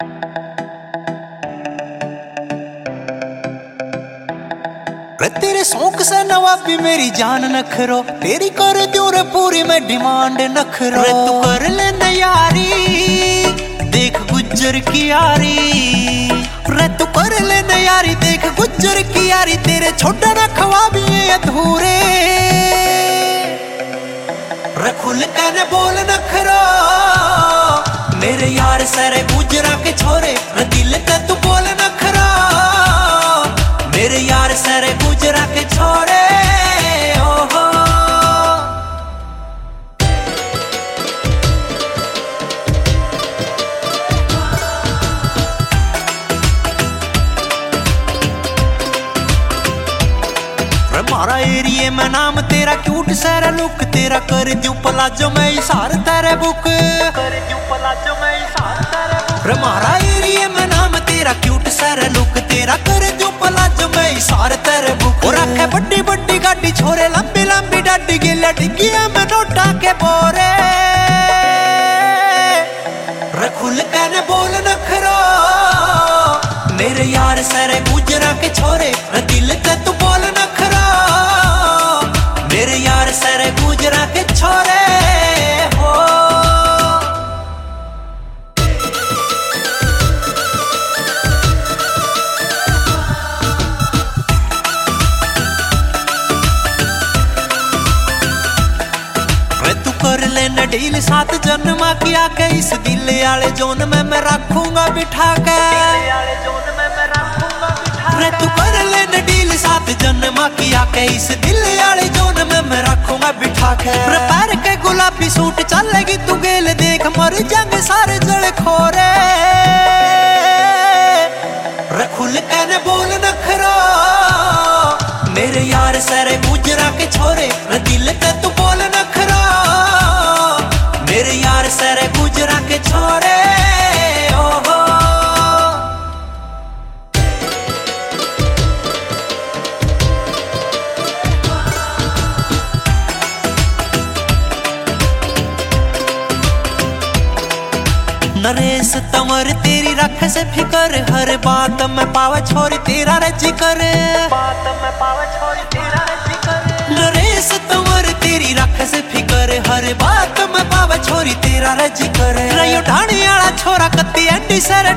तेरे शौक से नवाबी मेरी जान नखरो, तेरी कर दूं रे पूरी मैं डिमांड नखरो। तू कर ले यारी देख गुज्जर की यारी, रे तू कर ले यारी देख गुज्जर की यारी। तेरे छोटा ना ख्वाबी अधूरे, रे खुल कर बोल नखरो। मेरे यार सारे गुजरा के छोरे, रे दिल का तू बोल नखरो। मेरे यार सारे गुजरा के छोरे ओहो। मारा एरिए में नाम तेरा, क्यूट सारा लुक तेरा। कर दूं प्लाजो मैं इशार तेरे बुक, कर दूं प्लाजो मैं इशार तेरे बुक। मारा एरिए में नाम तेरा, क्यूट सारा लुक तेरा। कर दूं प्लाजो मैं इशार तेरे बुक। और रखे बड्डी बड्डी गाड़ी छोरे, लंबी लंबी डाडी गिला डिग्गिया में नोटा के बोरे। खुल कर बोल नखरो। मेरे यार सारे गुजरा के छोरे, दिल का तू बोल नखरो। मेरे यार सारे गुजरा के छोरे हो। तू कर लेना डील 7 जन्मा की आके, इस दिल आले जोन में मैं रखूंगा बिठा के। तू कर लेना डील 7 जन्मा की आके, इस दिल आले जोन में मैं रखूंगा बिठा के। पैर के गुलाबी सूट चलेगी तू गेल देख, मर जाएंगे सारे जड़ खोरे। खुल कर बोल नखरो। मेरे यार सारे गुजरा के छोरे, दिल का तू बोल नखरो। मेरे यार सारे गुजरा के छोरे ओहो। नरेश तंवर तेरी रख से फिकर, हर बात में पावा छोरी तेरा रजी करे। बात में पावा छोरी तेरा रजी करे। नरेश तंवर तेरी रख से फिकर, हर बात में पावा छोरी तेरा रजी करे। रयो ढाणी आला छोरा कत्ती एंडी सर